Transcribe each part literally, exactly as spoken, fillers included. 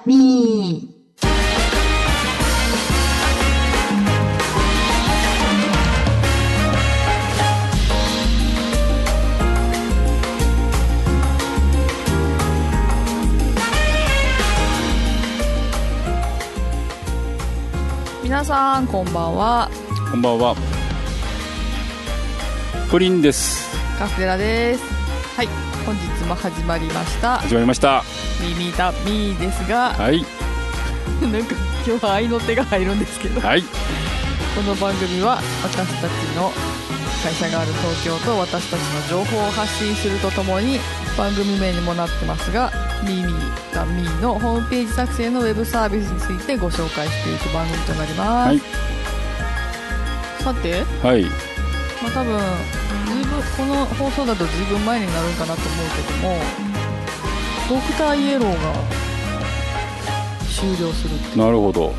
みー。 皆さんこんばんは。 こんばんは。プリンです。 カステラです。はい、本日も始まりました始まりましたミミダミーですが、 はいなんか今日は愛の手が入るんですけど、 はい、 この番組は私たちの会社がある東京と私たちの情報を発信するとともに、番組名にもなってますがミミダミーのホームページ作成のウェブサービスについてご紹介していく番組となります。はい、さて、 はい、 まあ、多分ずいぶんこの放送だとずいぶん前になるかなと思うけども、ドクターイエローが終了するってなるほど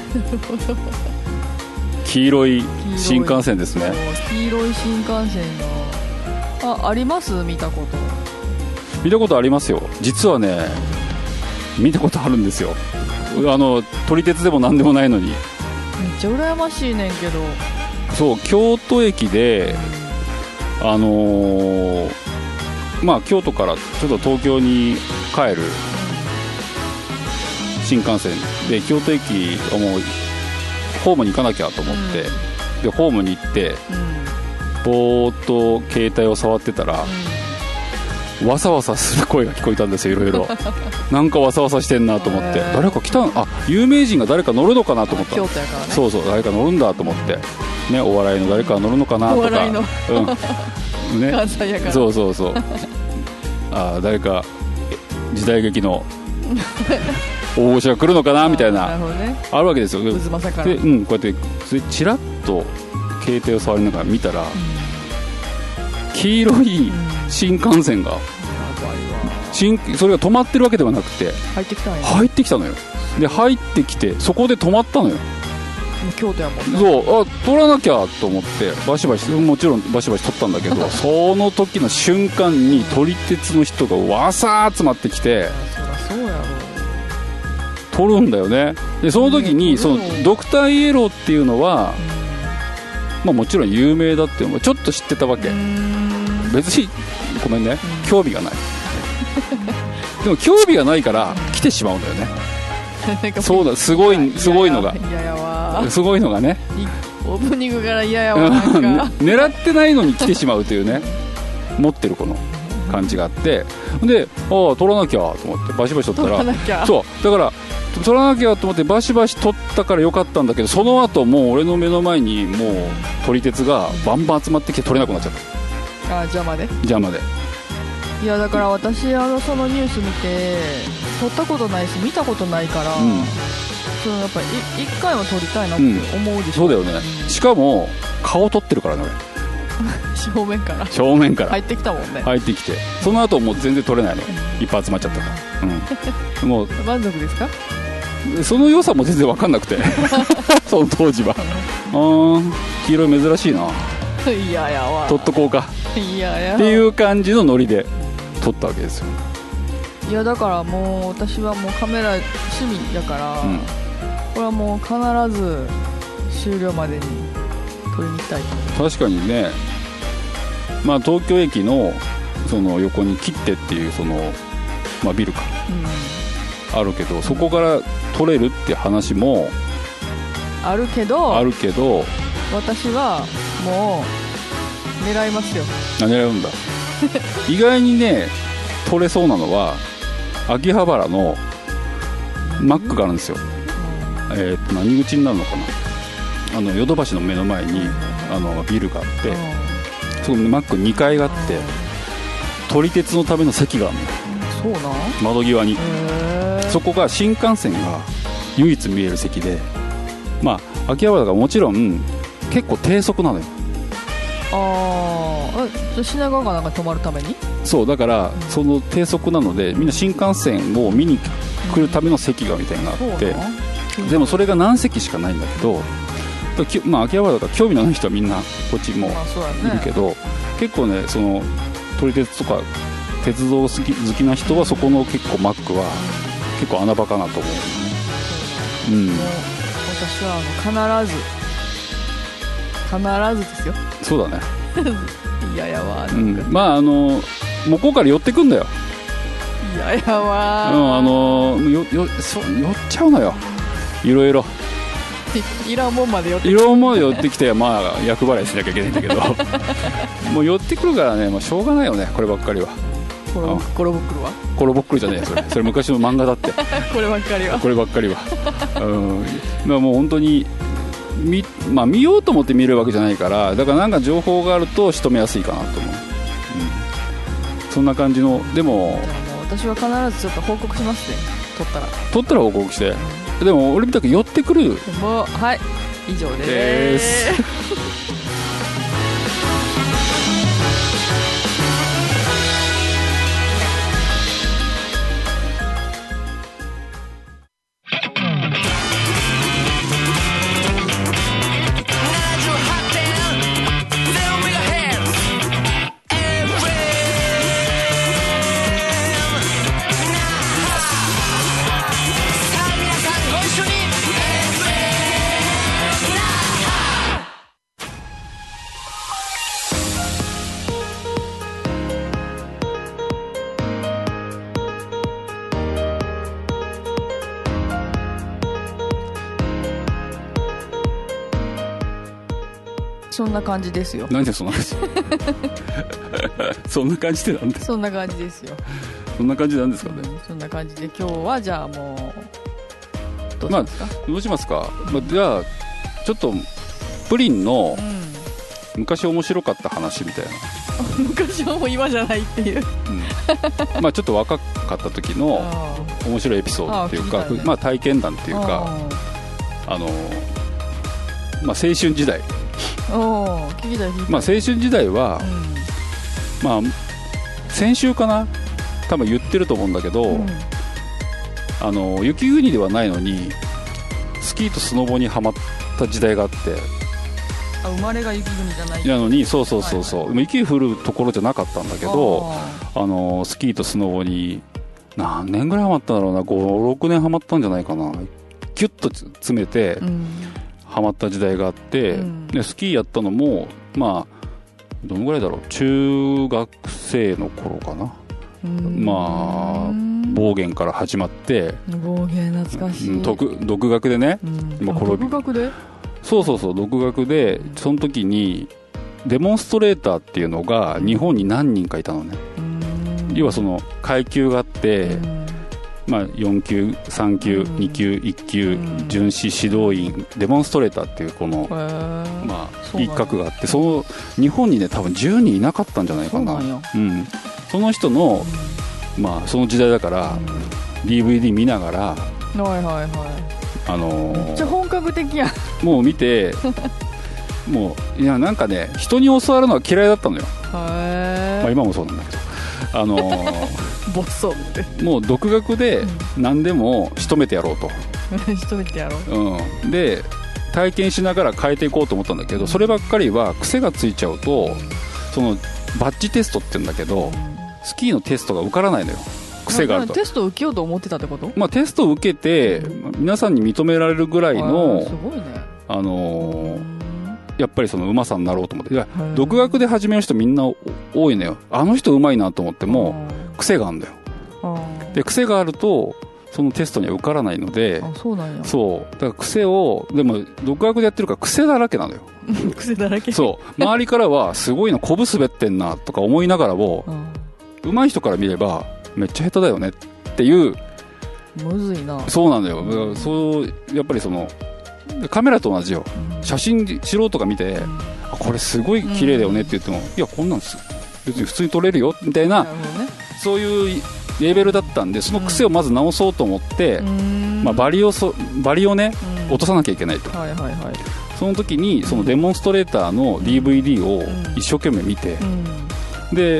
黄色い新幹線ですね。 黄色い新幹線が あ, あります見たこと見たことありますよ。実はね見たことあるんですよ。あの撮り鉄でも何でもないのに。めっちゃ羨ましいねんけど。 そう京都駅で、あのー、まあ京都からちょっと東京に帰る新幹線で、京都駅をもうホームに行かなきゃと思って、うん、でホームに行って、うん、ぼーっと携帯を触ってたら、うん、わさわさする声が聞こえたんですよ。いろいろなんかわさわさしてんなと思って、誰か来たん、あ有名人が誰か乗るのかなと思った。 京都やからね。 そうそう、誰か乗るんだと思って、ね、お笑いの誰かが乗るのかなとか、お笑いの、うんね、 関西やから。 そうそうそうあ誰か時代劇の大御所が来るのかなみたいな、ね、あるわけですよ。で、うん、こうやってチラッと携帯を触りながら見たら、うん、黄色い新幹線が、うん、新それが止まってるわけではなくて入ってきたのよ。 入ってきたのよ。で入ってきてそこで止まったのよ。 京都やもんね。 そう、あ取らなきゃと思ってバシバシ、もちろんバシバシ取ったんだけどその時の瞬間に撮り鉄の人がわさー集まってきて、 そりゃそうやろ、 撮るんだよね。でその時に、そのドクターイエローっていうのは、まあ、もちろん有名だっていうのはちょっと知ってたわけ。別にごめんね、興味がないでも興味がないから来てしまうんだよねそうだ、すごいすごいのがいややわすごいのがね、 オープニングから嫌やわなんか狙ってないのに来てしまうというね持ってるこの感じがあって、で、ああ取らなきゃと思ってバシバシ取ったら、 取らなきゃ、 そうだから取らなきゃと思ってバシバシ取ったからよかったんだけど、その後もう俺の目の前にもう撮り鉄がバンバン集まってきて取れなくなっちゃった。 あ邪魔で邪魔で。 いやだから私あのそのニュース見て撮ったことないし見たことないから、うん、そのやっぱり一回は撮りたいなって思うでしょ、 うん、そうだよね、うん、しかも顔撮ってるからね俺正面から正面から入ってきたもんね。 入ってきてその後もう全然撮れないの、いっぱい集まっちゃったから、うん、もう満足ですか。 その良さも全然分かんなくてその当時はあー黄色い珍しいな、 いややわ撮っとこうかいややっていう感じのノリで撮ったわけですよ。 いやだからもう私はもうカメラ趣味やから、うん、これはもう必ず終了までに撮りに行きたいと。 確かにね、まあ東京駅のその横に切手っていうその、まあ、ビルか、うん、あるけど、そこから撮れるって話もあるけどあるけど私はもう狙いますよ。 あ、狙うんだ意外にね撮れそうなのは秋葉原のマックがあるんですよ、うん、えー、と何口になるのかな、あのヨドバシの目の前に、うん、あのビルがあって、うん、そこにマックにかいがあって、うん、撮り鉄のための席があるのよ。 そうなん？ 窓際に。そこが新幹線が唯一見える席で、まあ秋葉原がもちろん結構低速なのよ。 ああ、品川がなんか止まるために。 そうだから、うん、その低速なのでみんな新幹線を見に来るための席がみたいなのがあって、うん、でもそれが何席しかないんだけど、まあ、秋葉原だから興味のない人はみんなこっちもいるけど、まあね、結構ねその撮り鉄とか鉄道好き、好きな人はそこの結構マックは結構穴場かなと思う、うん、もう私はあの必ず必ずですよ。 そうだねいややわなんか、 うん、まああの向こうから寄ってくんだよ。 いややわ、 うん、あのよよそ寄っちゃうのよ、いろいろいらんもんまで寄っていろんもん寄ってきて、まあ厄払いしなきゃいけないんだけどもう寄ってくるからね、もうしょうがないよね、こればっかりは。 コロコロボックルはコロボックルじゃねえそれそれ昔の漫画だってこればっかりはこればっかりはうん、まあ、もう本当に見、まあ、見ようと思って見るわけじゃないから、だからなんか情報があると仕留めやすいかなと思う、うん、そんな感じの。でも私は必ずちょっと報告しますね、撮ったら撮ったら報告して、うん、でも俺みたく寄ってくる。 もうはい以上です、そんな感じですよ。 なんでそんな感じそんな感じでなんでそんな感じですよ。 そんな感じなんですかね、 うん、そんな感じで今日はじゃあもうどうしますか、まあ、どうしますか、まあ、じゃあちょっとプリンの昔面白かった話みたいな、 うん、昔はもう今じゃないっていう、 うん、まあちょっと若かった時の面白いエピソードっていうか、ね、まあ、体験談っていうか、ああの、まあ、青春時代お聞きたい聞きたい、 まあ、青春時代は、うん、まあ先週かな多分言ってると思うんだけど、うん、あの雪国ではないのにスキーとスノボにハマった時代があって、 あ生まれが雪国じゃないなのにそうそうそうそう、はいはい、雪降るところじゃなかったんだけど、ああのスキーとスノボに何年ぐらいハマったんだろうな、ごろくねんハマったんじゃないかな、キュッと詰めて、うんハマった時代があって、うん、でスキーやったのもまあどのぐらいだろう、中学生の頃かな、まあ暴言から始まって、 暴言懐かしい、 独, 独学でね、うん、 今独学でそうそうそう独学で、その時にデモンストレーターっていうのが日本に何人かいたのね、要はその階級があって、まあ、よん級、さん級、に級、いち級、巡視指導員、デモンストレーターっていうこの、まあ、一角があって、その日本にね多分じゅうにんいなかったんじゃないかな。そうなんや、うん、その人の、まあ、その時代だから、ディーブイディー 見ながら、はいはいはい、あのー、 めっちゃ本格的やん。 もう見てもういやなんかね人に教わるのは嫌いだったのよ。へ、まあ、今もそうなんだけど、あのーボソってもう独学で何でも仕留めてやろうと仕留めてやろう、うん、で体験しながら変えていこうと思ったんだけど、そればっかりは癖がついちゃうと、そのバッジテストって言うんだけど、スキーのテストが受からないのよ、癖があると。 テスト受けようと思ってたってこと？ まあ、テストを受けて皆さんに認められるぐらいの、 すごいね、 あのーやっぱりそのうまさになろうと思って、いや独学で始める人みんな多いのよ。あの人うまいなと思っても癖があるんだよ。で癖があるとそのテストには受からないので、 あそうなんや。 そうだから癖を、でも独学でやってるから癖だらけなのよ癖だらけ。 そう周りからはすごいな、こぶ滑ってんなとか思いながらも、うまい人から見ればめっちゃ下手だよねっていう。 むずいな。 そうなんだよ、うん、そうやっぱりそのカメラと同じよ、うん、写真素人が見て、うん、あこれすごい綺麗だよねって言っても、うん、いやこんなんです別に普通に撮れるよみたいな、ね、そういうレベルだったんで、その癖をまず直そうと思って、うんまあ、バリをそバリをね、うん、落とさなきゃいけないと、はいはいはい、その時にそのデモンストレーターの ディーブイディー を一生懸命見て、うん、で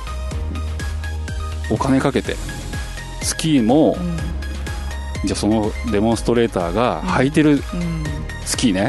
お金かけてスキーも、うんじゃあそのデモンストレーターが履いてるスキーね、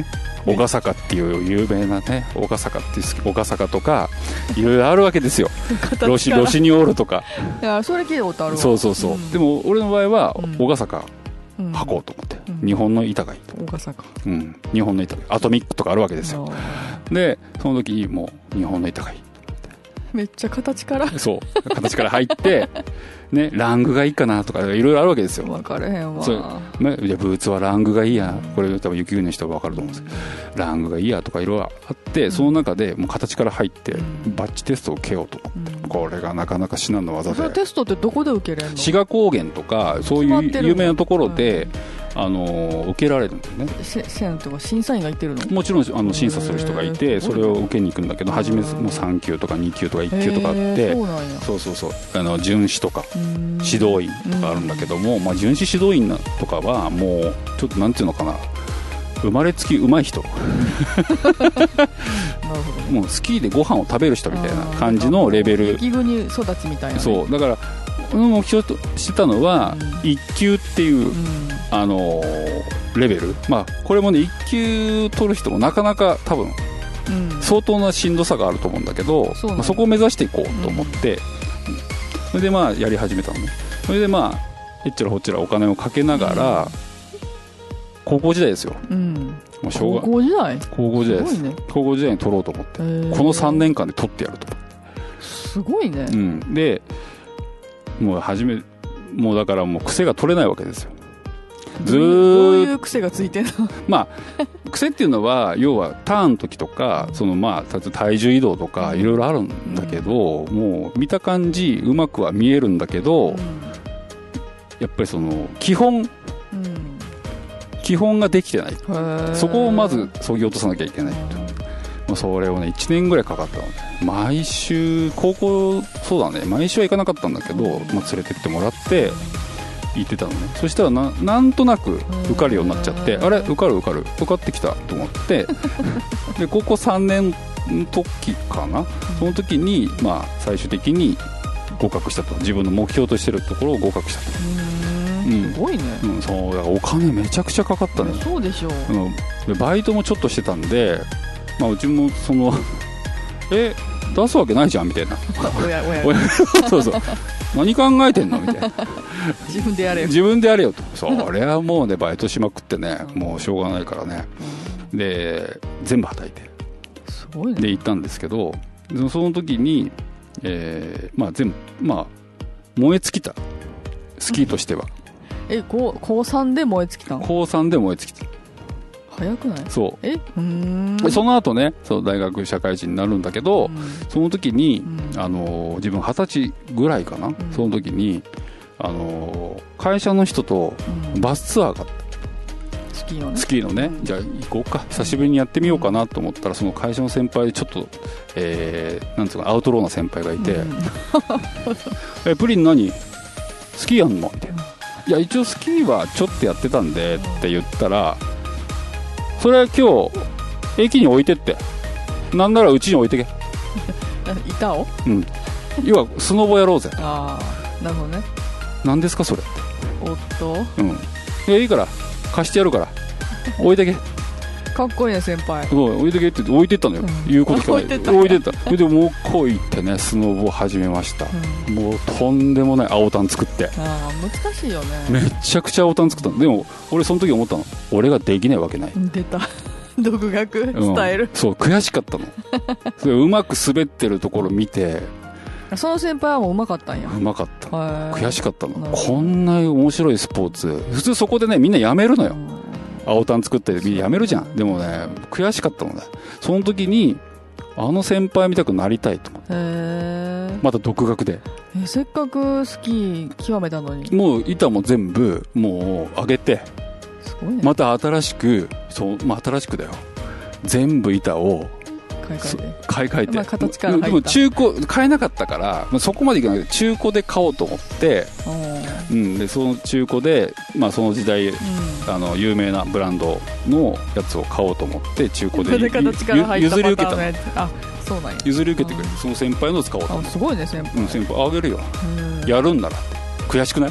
小笠坂っていう有名なね、小笠坂っていう小笠坂とかいろいろあるわけですよロシロシニオールとか。 いやそれ聞いたことあるわ。 そうそうそう、うん、でも俺の場合は小笠坂うん履こうと思って、 うん、 日本の板がいいと、 小笠坂、 うん、日本の板がいい、アトミックとかあるわけですよ。でその時にもう日本の板がいい、 めっちゃ形からそう形から入ってね、ラングがいいかなとかいろいろあるわけですよ。 分かれへんわ。 そう、ね、じゃあブーツはラングがいいや、これ多分雪国の人は分かると思うんですけど、うん、ラングがいいやとかいろいろあって、うん、その中でもう形から入って、うん、バッチテストを受けようと、うん、これがなかなか至難の技で。 そのテストってどこで受けれるの？ 志賀高原とかそういう有名なところで、うん、あの受けられるんだよね。 せんとか審査員がいてるの？ もちろんあの審査する人がいて、それを受けに行くんだけど、初めもうさん級とかに級とかいっ級とかあって、 そうなんや。 そうそうそう、あの巡視とか指導員とかあるんだけども、まあ、巡視指導員とかはもうちょっとなんていうのかな、生まれつき上手い人なるほど、ね、もうスキーでご飯を食べる人みたいな感じのレベル、 雪国育ちみたいな、ね、 そうだから目標としてたのはいっ級っていう、うん、あのレベル、まあ、これもねいっ級取る人もなかなか多分、うん、相当なしんどさがあると思うんだけど、 そ, まあ、そこを目指していこうと思って、うん、それでまあやり始めたのね。それでまあへっちゃらほっちゃらお金をかけながら、うん、高校時代ですよ、うん、もう小学高校時代高校時代です、すごいね、高校時代に取ろうと思って、このさんねんかんで取ってやると思って、 すごいね、 うん、でもう初めもうだからもう癖が取れないわけですよ。 ずーどういう癖がついてんの？ まあ癖っていうのは要はターンの時とか、そのまあ体重移動とかいろいろあるんだけど、うん、もう見た感じうまくは見えるんだけど、うん、やっぱりその基本、うん、基本ができてない、そこをまずそぎ落とさなきゃいけないと、まあ、それをねいちねんぐらいかかったので、毎週高校そうだね毎週は行かなかったんだけど、まあ、連れてってもらって行ってたのね。そしたら な, なんとなく受かるようになっちゃって、あれ受かる受かる受かってきたと思ってで高校さんねんの時かな、その時に、まあ、最終的に合格したと、自分の目標としてるところを合格したと。 うーん、すごいね、 うん、そうだからお金めちゃくちゃかかったね。 そうでしょう、 うん、でバイトもちょっとしてたんで、まあ、うちもそのえ出すわけないじゃんみたいな親親そうそう何考えてんのみたいな自分でやれよ自分でやれよと。それはもうねバイトしまくってね、もうしょうがないからね、うん、で全部はたいてすごいね。 で行ったんですけど、その時に、えーまあ、全部、まあ、燃え尽きたスキーとしてはえ高高さんで燃え尽きたの？ 高さんで燃え尽きた。 早くない？ そうえうーんその後ね、そう大学社会人になるんだけど、うん、その時に、うん、あの自分はたちぐらいかな、うん、その時にあの会社の人とバスツアーがあった、 うん、スキーのね、 スキーのね、うん、じゃあ行こうか久しぶりにやってみようかなと思ったら、その会社の先輩でちょっと、えー、なんつうかアウトローな先輩がいて、うん、えプリン何スキーやんのみたいな、いや一応スキーはちょっとやってたんでって言ったら、それは今日駅に置いてって、なんならうちに置いてけ板を、 うん、要はスノボやろうぜああなるほどね。 何ですかそれおっと、 うん、いやいいから貸してやるから置いてけかっこいいね先輩。 そう置いてけって言って置いてったのよ、うん、言うこと聞かないで置いてったそれでもうこう行ってねスノボを始めました、うん、もうとんでもない青タン作って。 あ難しいよね。 めちゃくちゃ青タン作ったの。でも俺その時思ったの、俺ができないわけない。 出た独学スタイル、 うん、そう悔しかったのそれうまく滑ってるところ見てその先輩はもううまかったんや。 うまかった。悔しかったの。こんな面白いスポーツ普通そこでねみんなやめるのよ、うん、青タン作ってやめるじゃん。でもね悔しかったのね。その時にあの先輩見たくなりたいと思って、へまた独学でえせっかくスキー極めたのにもう板も全部もう上げて、 すごいね、 また新しくそう、まあ、新しくだよ全部板を買い替えて買い替えて、 まあ、形から入った。 でも中古買えなかったから、まあ、そこまでいかないけど中古で買おうと思って、うん、でその中古で、まあ、その時代、うん、あの有名なブランドのやつを買おうと思って中古で形から入った譲り受けたの。 あそうなんや。 譲り受けてくれるその先輩の使おうと思って。 あすごいね先輩、 うん、先輩あげるよやるんならって悔しくない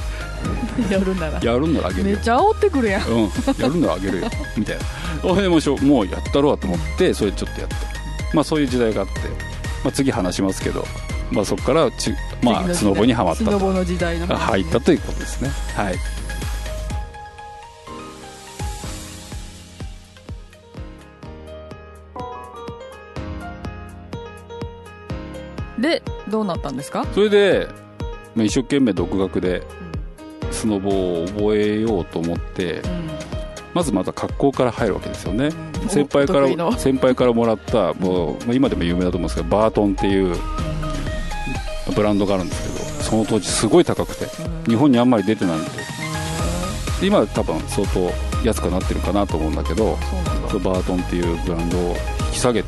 やるならやるんならあげるよ、 めっちゃ煽ってくるやん、 うん、やるんならあげるよみたいなおへもしょもうやったろうと思ってそれちょっとやって、まあそういう時代があって、まあ、次話しますけど、まあ、そこからち、まあ、スノボにはまったと、 スノボの時代の、ね、 入ったということですね。はい。 でどうなったんですか？ それで、まあ、一生懸命独学でスノボを覚えようと思って、うん、まずまた格好から入るわけですよね、うん、先輩から先輩からもらったもう、まあ、今でも有名だと思うんですけどバートンっていうブランドがあるんですけど、その当時すごい高くて、うん、日本にあんまり出てないんで、うん、今は多分相当安くなってるかなと思うんだけど、そうバートンっていうブランドを引き下げて、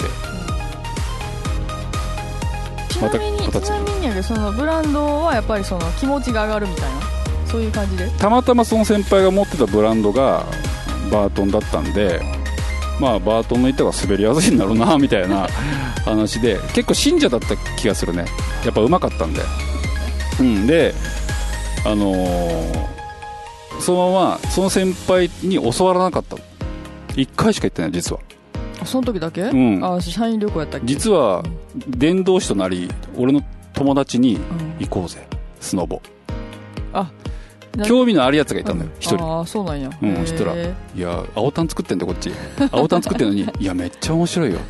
ちなみに、ま、ちなみにやけどそのブランドはやっぱりその気持ちが上がるみたいなそういう感じで、 たまたまその先輩が持ってたブランドがバートンだったんで、まあバートンの板が滑りやすいんだろうなみたいな話で結構信者だった気がするね、やっぱ上手かったんで、うん、であのー、そのままその先輩に教わらなかったのいっかいしか行ってない実は。 その時だけ、 うん、 あ社員旅行やったっけ。 実は伝道師となり俺の友達に行こうぜ、うん、スノボ、あ興味のあるやつがいたんだよ一、うん、 人。ああそうなんや。 うん、そしたらいや青タン作ってんだこっち青タン作ってんのにいやめっちゃ面白いよ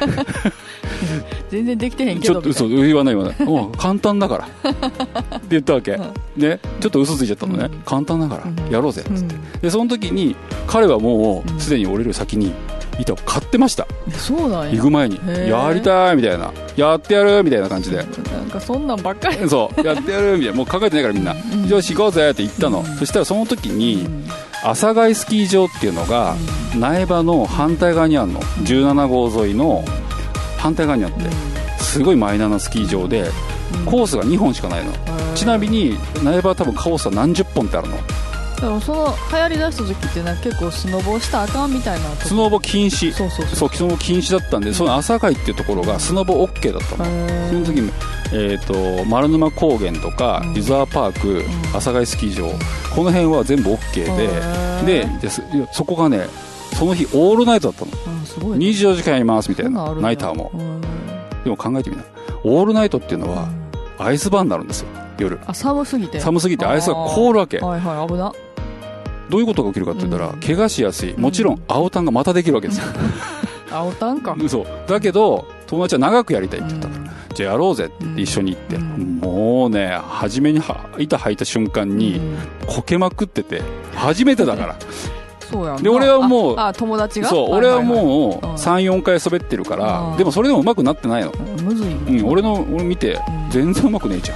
全然できてへんけどちょっと嘘言わない言わないもう簡単だからって言ったわけ、ね、ちょっと嘘ついちゃったのね、うん、簡単だからやろうぜっつって、うん、でその時に彼はもうすでに降りる先に板を買ってました。 そうなんや。 行く前にやりたいみたいな、やってやるみたいな感じで、 なんかそんなんばっかりそうやってやるみたいな、もう考えてないからみんな、うん、よし行こうぜって言ったの、うん、そしたらその時に、うん、阿佐ヶ谷スキー場っていうのが、うん、苗場の反対側にあるの、うん、じゅうなな号沿いの反対側にあって、うん、すごいマイナーなスキー場で、うん、コースがにほんしかないの、うん、ちなみに苗場は多分コースは何十本ってあるの。 でもその流行りだした時ってなんか結構スノボしたらあかんみたいな、 スノボ禁止、 そうそうそう、 そうスノボ禁止だったんで、うん、その阿佐ヶ谷っていうところがスノボ OK だったの。その時に、えー、と丸沼高原とか、うん、湯沢パーク、うん、阿佐ヶ谷スキー場、この辺は全部 OK で、ででそこがねその日オールナイトだったの、うん、すごいね、にじゅうよじかんやりますみたいな、ナイターも。でも考えてみな、オールナイトっていうのはアイスバーンになるんですよ夜。 あ寒すぎて寒すぎてアイスが凍るわけ。 はいはい、危な。 どういうことが起きるかって言ったら、うん、怪我しやすい、もちろん青タンがまたできるわけですよ青タンか。 そうだけど友達は長くやりたいって言ったから、うん、じゃあやろうぜって一緒に行って、うん、もうね初めに板履いた瞬間にこけまくってて、初めてだからそうやんな。 で俺はもうああ友達がそう、俺はもう さん,よん 回滑ってるから、うん、でもそれでも上手くなってないの。 むずい、 うん、俺の俺見て、うん、全然上手くねえじゃ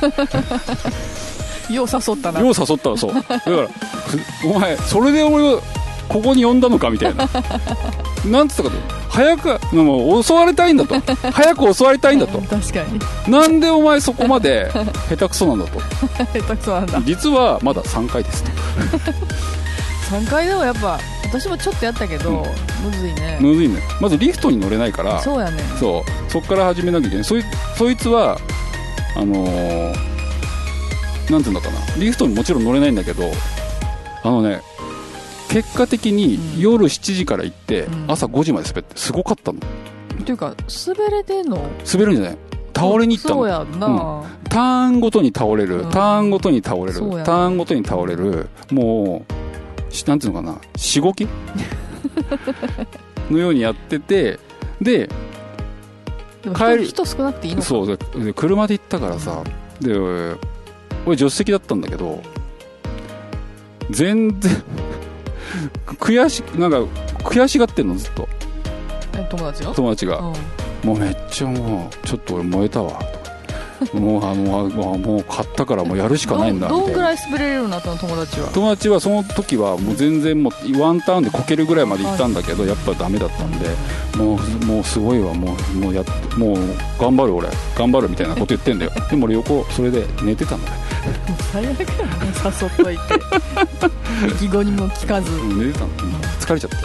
んよう誘ったな。 よう誘ったらそうだからお前それで俺をここに呼んだのかみたいななんつったかと、早くもう襲われたいんだと早く襲われたいんだと確かになんでお前そこまで下手くそなんだと下手くそなんだ。 実はまださんかいですとさんかいでもやっぱ私もちょっとやったけど、うん、むずいね。 むずいね。まずリフトに乗れないから、 そうやね。 そうそっから始めなきゃいけない。そい、そいつはあのー、なんていうのかな、リフトにもちろん乗れないんだけど、あのね結果的に夜しちじから行って、うん、朝ごじまで滑ってすごかったの。 っていうか滑れてんの？ 滑るんじゃない、倒れに行ったの。 そうやんな、うん、 ターンごとに倒れる、うん、ターンごとに倒れる、ターンごとに倒れる、もうなんていうのかな、しごきのようにやってて、で帰る人少なくていいのか。 そうで車で行ったからさ、で俺助手席だったんだけど全然悔しなんか悔しがってんのずっと。 友達が友達が、うん、もうめっちゃもうちょっと俺燃えたわもうあのもう買ったからもうやるしかないんだみたいな。 どんぐらい滑れるようになったの友達は？ 友達はその時はもう全然もうワンターンでこけるぐらいまで行ったんだけど、やっぱダメだったんで、もうもうすごいわ、もうもうやっもう頑張る俺頑張るみたいなこと言ってんだよでも俺横それで寝てたんだね最悪やね、誘っといて意気込みも聞かず、 うん、寝てたの、疲れちゃって、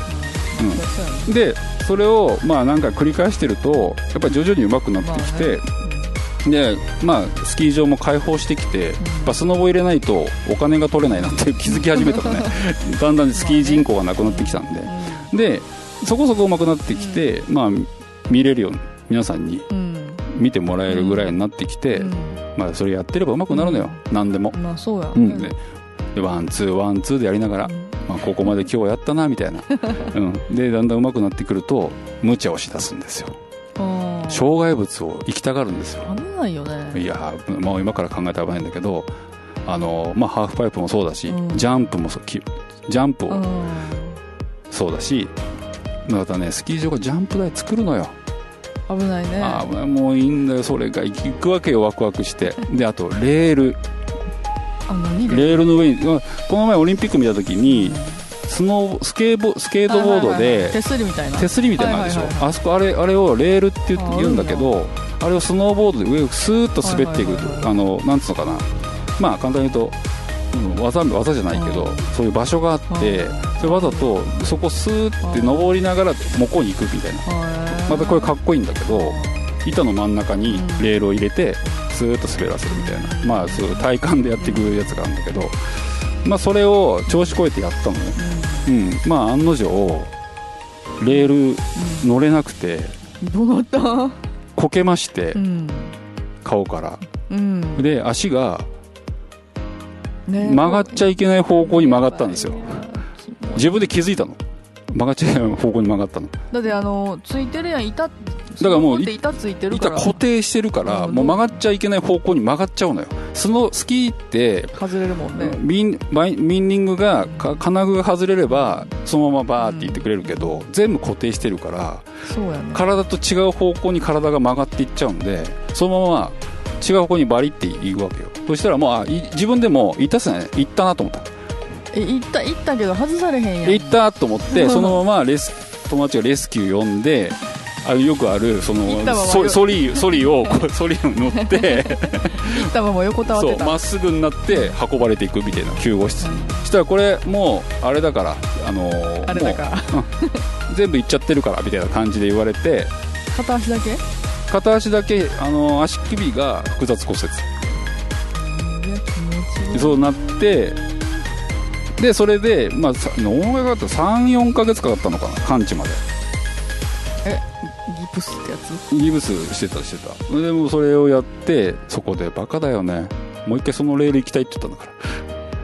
うん、でそれをまあなんか繰り返してるとやっぱり徐々に上手くなってきて、まあね、 で、まあ、スキー場も開放してきて、やっぱスノボ入れないとお金が取れないなって気づき始めたのねだんだんスキー人口がなくなってきたんで、でそこそこ上手くなってきて、まあ、見れるように皆さんに見てもらえるぐらいになってきて、まあ、それやってれば上手くなるのよ、何でも、 まあそうやね、 うんででワンツーワンツーでやりながら、まあ、ここまで今日やったなみたいな、うん、でだんだん上手くなってくると無茶をしだすんですよ。障害物を行きたがるんですよ。 危ないよね。 いやもう今から考えたら危ないんだけど、あの、まあ、ハーフパイプもそうだし、うん、ジャンプもそうジャンプをそうだし、またねスキー場がジャンプ台作るのよ。 危ないね。 あもういいんだよそれが行くわけよ、ワクワクしてであとレールあ何レールの上にこの前オリンピック見た時に、うんスノスケーボスケートボードで手すりみたいな手すりみたいなのあるでしょ、はいはいはいはい、あそこあれあれをレールって言うんだけど、あれをスノーボードで上をスーッと滑っていく、はいはいはいはい、あのなんつうのかな、まあ簡単に言うと、うん、技技じゃないけど、そういう場所があって、それわざとそこスーッて登りながら向こうに行くみたいな、またこれかっこいいんだけど、板の真ん中にレールを入れてスーッと滑らせるみたいな、まあそういう体感でやっていくやつがあるんだけど、まあそれを調子こえてやったのね、うん、まあ案の定レール乗れなくて、 うん、どうなった？ こけまして、 うん、 顔から、 うん、 で足が曲がっちゃいけない方向に曲がったんですよ。自分で気づいたの、曲がっちゃいけない方向に曲がったの。 だってあのついてるやん、板だからもう板ついてるから板固定してるから、もう曲がっちゃいけない方向に曲がっちゃうのよ。スノスキーって外れるもんね。 ビンバイビンディングがか金具が外れればそのままバーっていってくれるけど、うん、全部固定してるから、 そうやね、 体と違う方向に体が曲がっていっちゃうんで、そのまま違う方向にバリっていくわけよ。そしたらもうあい自分でもいったっすね、いったなと思った。 えいったいったけど外されへんやん。 いったと思ってそのままレス友達がレスキュー呼んで、あよくあるそのソ, ソリソリをソリに乗って行ったまま横たわってた、 まっすぐになって運ばれていくみたいな救護室、うん、そしたらこれもうあれだからあのー、 あれだから、 うん、全部いっちゃってるからみたいな感じで言われて、 片足だけ片足だけあのー、足首が複雑骨折、うん、そうなってでそれでまあ農業がさん、よんかげつかかったのかな、完治まで。 えギプスってやつ？ ギプスしてたしてた。でもそれをやってそこでバカだよね、もう一回そのレール行きたいって言ったんだから。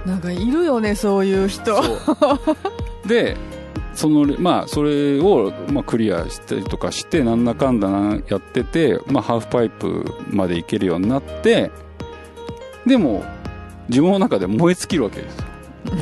なんかいるよねそういう人。 そうでそのまあそれをまあクリアしたりとかしてなんだかんだなやってて、まあハーフパイプまで行けるようになって、でも自分の中で燃え尽きるわけですよ。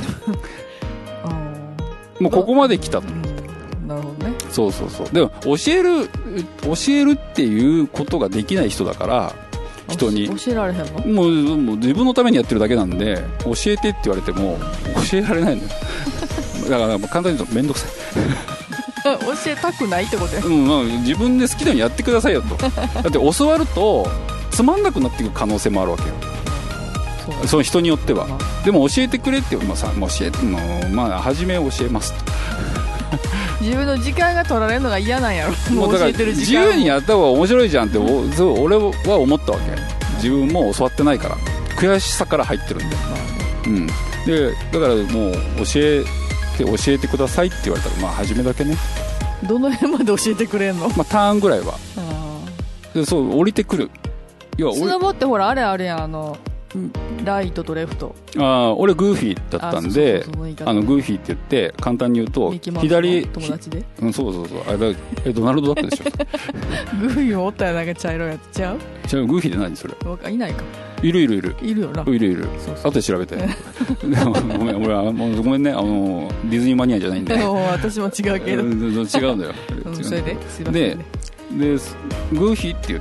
もうここまで来たと。 なるほどね。 そうそうそう。でも教える教えるっていうことができない人だから人に教えられへんの？ もう、もう自分のためにやってるだけなんで教えてって言われても教えられないのよ。だから簡単に言うと面倒くさい。 教えたくないってことや。 うん、まあ、自分で好きなようにやってくださいよと。だって教わるとつまんなくなっていく可能性もあるわけよ。そ, その人によっては、まあ、でも教えてくれって、まあ、さもう教えてもまあ初め教えますと。 自分の時間が取られるのが嫌なんやろ。もう教えてる時間自由にやった方が面白いじゃんって俺は思ったわけ。自分も教わってないから悔しさから入ってるんで、うん、でだからもう教えて教えてくださいって言われたらまあ初めだけね。 どの辺まで教えてくれんの？ まあ、ターンぐらいは。あでそう降りてくる。 いやスノボってほらあれあれやん、あのライトとレフト。 あ俺グーフィーだったんで、あのグーフィーって言って簡単に言うと左友達で、 うん、そうそうそう、あれだえドナルドダックでしょ。 グーフィーもおったらなんか茶色いやつちゃう？ 違う、グーフィーって何それ？ いないか。 いるいるいるいるよな。 いるいる。そうそう後で調べて。でもごめん俺はもうごめんね、あのディズニーマニアじゃないんで。 私も違うけど。違うんだよ。 うん、それですいませんね。ででグーフィーって言って、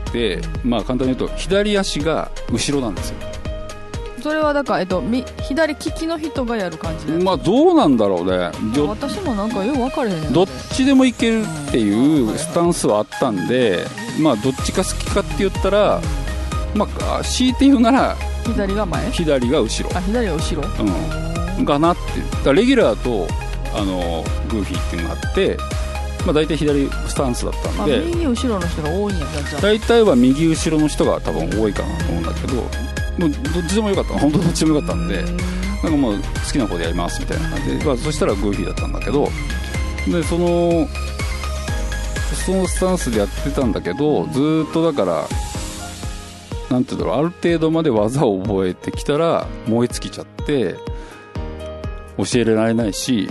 まあ簡単に言うと左足が後ろなんですよ。 それはだから、えっと、左利きの人がやる感じで、 まあどうなんだろうね。 私もなんかよく分かれへんねん。 どっちでもいけるっていうスタンスはあったんで、まあどっちが好きかって言ったら、まあ強いて言うなら左が前、 左が後ろ、 あ左が後ろ、 うん、かなって。だからレギュラーとあのグーフィーっていうのがあって、 まあ、大体左スタンスだったんで、 右後ろの人が多いんやじゃあ大体は右後ろの人が多分多いかなと思うんだけど、もうどっちでもよかった、本当どっちでもよかったんで、なんかもう好きな子でやりますみたいな感じで、まあ、そしたらグーフィーだったんだけど、でそのそのスタンスでやってたんだけど、ずーっとだからなんていうんだろう、ある程度まで技を覚えてきたら燃え尽きちゃって教えられないし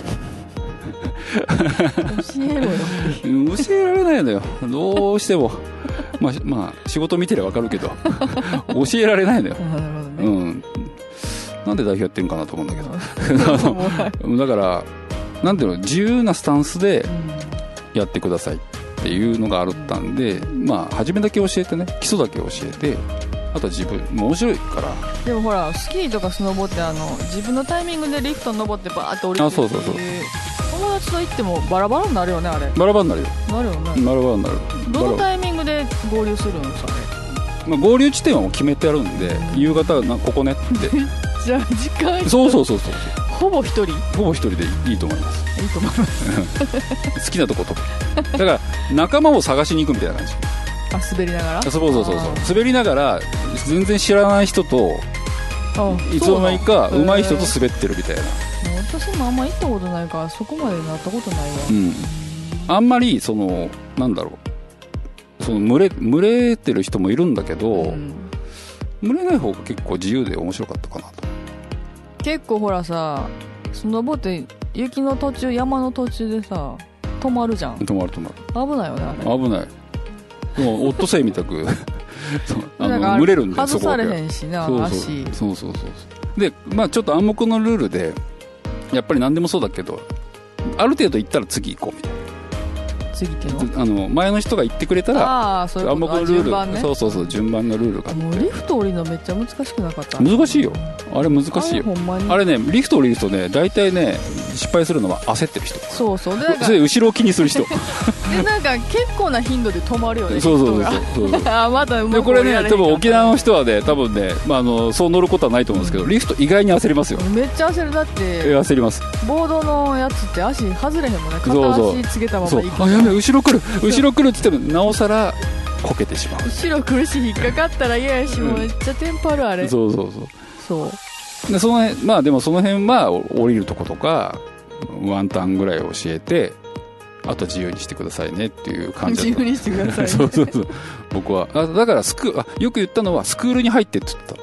教えろよ教えられないのよ、どうしてもまあ、まあ、仕事見てれば分かるけど教えられないのよ。 なるほどね、 うん、なんで代表やってるんかなと思うんだけどだからなんていうの、自由なスタンスでやってくださいっていうのがあったんで、まあ初めだけ教えてね、基礎だけ教えて、あとは自分もう面白いから。 でもほらスキーとかスノボってあの自分のタイミングでリフト登ってバーって降りてるっていう、 あ、そうそうそう、 友達と行ってもバラバラになるよね、あれ。 バラバラになるよ。 なるよね。 バラバラになる。 どのタイミングで合流するのさ、あれ。 まあ、合流地点はもう決めてやるんで、うん、夕方なここねってじゃあ時間そうそうそうそう、 ほぼ一人ほぼ一人でいいと思います。 いいと思います好きなとことだから仲間を探しに行くみたいな感じ。 あ、滑りながら。 そうそうそうそう、滑りながら全然知らない人といつの間にか上手い人と滑ってるみたいな。 私もあんま行ったことないからそこまでなったことないわ。 うん、あんまりそのなんだろう、その群れ群れてる人もいるんだけど、うん、群れない方が結構自由で面白かったかなと。 結構ほらさ、スノボって雪の途中、山の途中でさ止まるじゃん。 止まる止まる。 危ないよね、あれ。 危ない。でもオットセイみたくあの群れるんで、 外されへんしね、 そうそう足。 そうそうそうで、まあちょっと暗黙のルールで、やっぱり何でもそうだけど、ある程度行ったら次行こうみたいな。 次っていうの？ あの前の人が言ってくれたら、 あ、そういうこと、 暗黙のルール、 順番ね。 そうそうそう、順番のルールがあって。 もうリフト降りるのめっちゃ難しくなかった？ 難しいよ、あれ難しいよ。 あれほんまに、 あれね、リフト降りるとね、大体ね失敗するのは焦ってる人。 そうそう、でなんかそれで後ろを気にする人でなんか結構な頻度で止まるよね。 そうそうそうそうそうあ、まだうまくでこれね、多分沖縄の人はね、多分ね、まあ、あのそう乗ることはないと思うんですけど、うん、リフト意外に焦りますよ。 めっちゃ焦る。だって焦ります。 ボードのやつって足外れへんもんね。片足つけたままいく。 あ、やべえ、後ろ来る後ろ来るって言ってもなおさらこけてしまう。 後ろ来るし、引っかかったら嫌やし、もうめっちゃテンパる、あれ。 そうそうそうそうで、その辺、まあでもその辺は降りるとことかワンタンぐらい教えて、あと自由にしてくださいねっていう感じだった。 自由にしてくださいねそうそうそう、僕は。あ、だからスクあよく言ったのはスクールに入ってって言った。